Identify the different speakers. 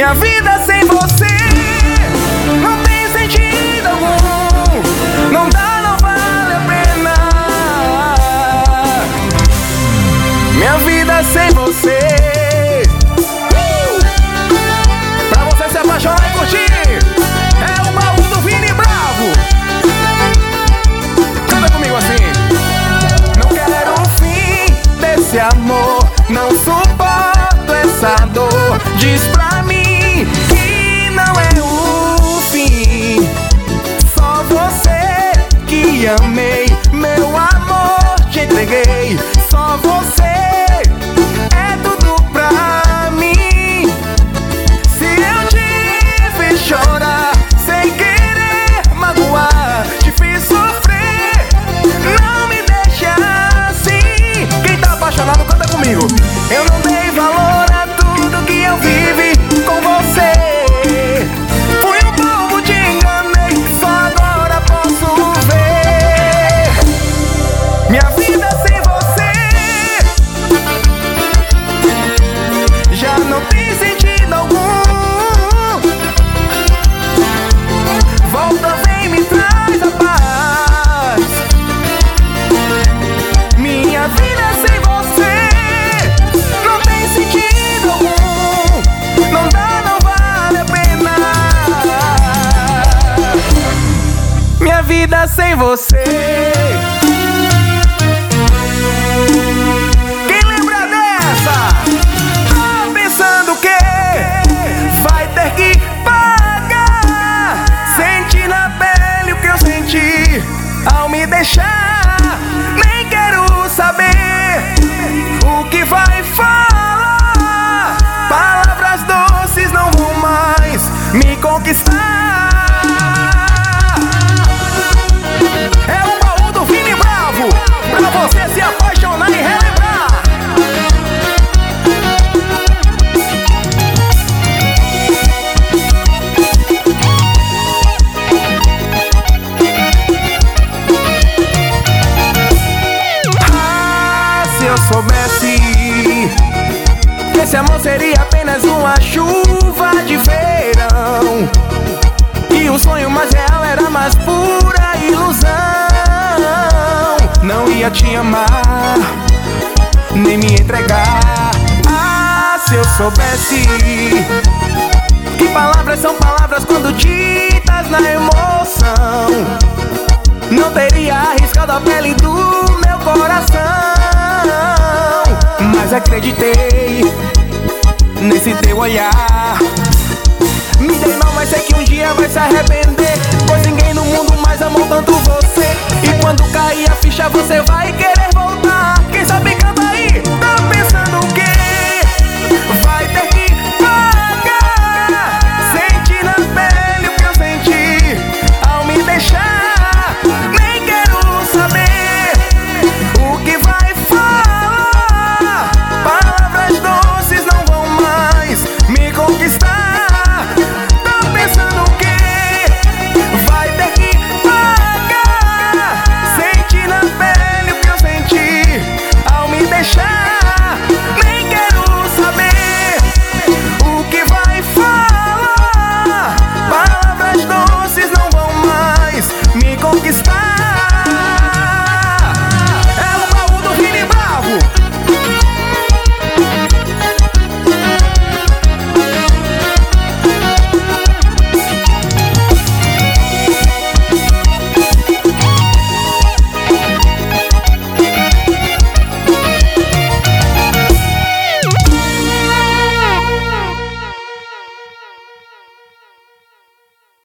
Speaker 1: Minha vida sem você não tem sentido algum. Não dá, não vale a pena. Minha vida sem você. Pra você se apaixonar e curtir, é o baú do Vini Bravo. Canta comigo assim. Não quero o fim desse amor, não suporto essa dor. Diz pra mim que não é o fim. Só você que amei, meu amor te entreguei. Só você é tudo pra mim. Se eu te fiz chorar sem querer magoar, te fiz sofrer, não me deixa assim. Quem tá apaixonado canta comigo. Eu não dei valor a tudo que eu vivi com você. Fui um bobo, te enganei, só agora posso ver. Minha vida sem você já não tem sentido algum. Volta, vem, me traz a paz. Minha vida sem você não tem sentido algum. Não dá, não vale a pena. Minha vida sem você. Quem lembra dessa? Tá pensando que vai ter que pagar. Senti na pele o que eu senti ao me deixar. Nem quero saber o que vai falar. Palavras doces não vão mais me conquistar. É o baú do Vini Bravo, pra você se apaixonar e relembrar. Ah, se eu soubesse que esse amor seria apenas uma chuva de verão, e o sonho mais real era mais pura ilusão, não ia te amar, nem me entregar. Ah, se eu soubesse que palavras são palavras quando ditas na emoção, não teria arriscado a pele do meu coração. Mas acreditei nesse teu olhar. Me dei mal, mas sei que um dia vai se arrepender, pois ninguém no mundo mais amou tanto você. E quando cair a ficha você vai querer voltar.